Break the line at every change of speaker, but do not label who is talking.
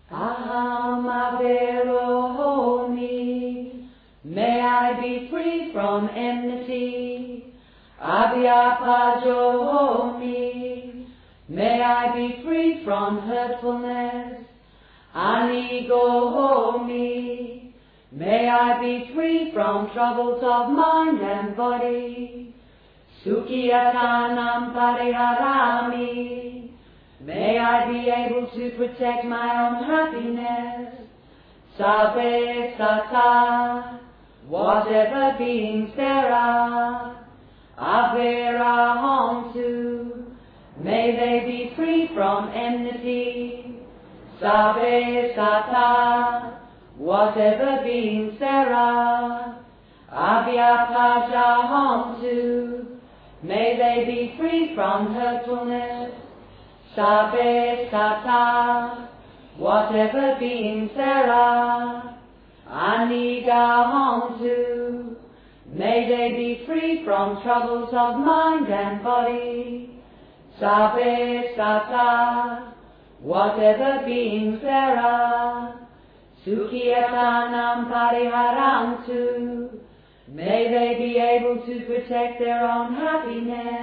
Aham averohoni, may I be free from enmity. Abhyapajohomi, may I be free from hurtfulness. Anigohomi, may I be free from troubles of mind and body. Sukhiyatanam pariharami, may I be able to protect my own happiness. Sabbe sata, whatever beings there are. Averahantu, may they be free from enmity. Sabbe sata, whatever beings there are. Avyapajahantu, may they be free from hurtfulness. Sabbe sata, whatever beings there are. Anigahantu, may they be free from troubles of mind and body. Sabbe sata, whatever beings there are. Sukhiyatanam pariharantu, may they be able to protect their own happiness.